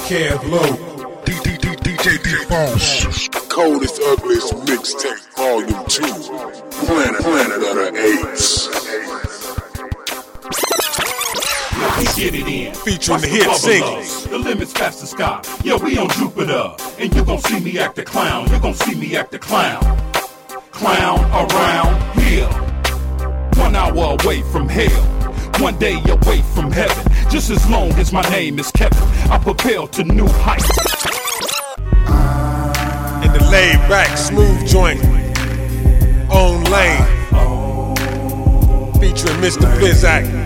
Kev Low, DJ D-Boss. Coldest, ugliest mixtape, volume 2. Planet of the Apes. Get it in. Featuring the hit singles. The limit's past the sky. Yeah, we on Jupiter. And you gon' see me act a clown. You gon' see me act a clown. Clown around here. 1 hour away from hell. 1 day away from heaven. Just as long as my name is Kevin, I propel to new heights. In the laid back, smooth joint. Own lane. Featuring Mr. Blizzak.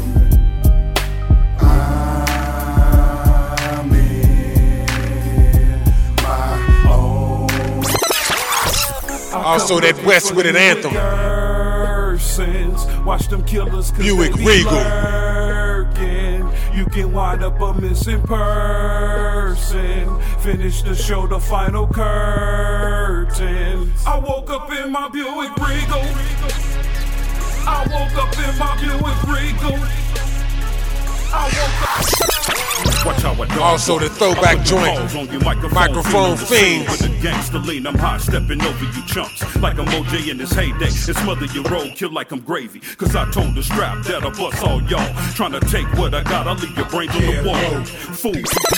Also that West with an anthem. Watch them killers, Buick Regal. You can wind up a missing person. Finish the show, the final curtain. I woke up in my Buick Regal. I woke up in my Buick Regal. I woke up. Watch how I also the throwback joint. Microphone fiends. With the gangster lean, I'm high stepping over you chumps. Like I'm OJ in his heyday. And smother your road, kill like I'm gravy. Cause I told the strap that I bust all y'all. Trying to take what I got, I'll leave your brains on the wall. Fool.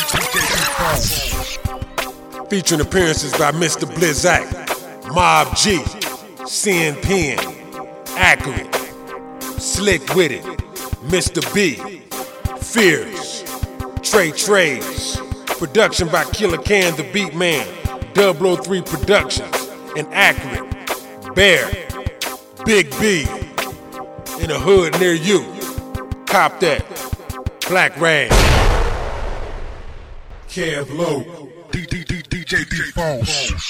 Featuring appearances by Mr. Blizzak, Mob G, Sin Pen, Accurate, Slick With It, Mr. B, Fierce, Trey Trays, production by Killer Can the Beat Man, 003 Productions, and Accurate, Bear, Big B, in a hood near you. Cop that, Black Rag. Kev Low, DJ D-Boss.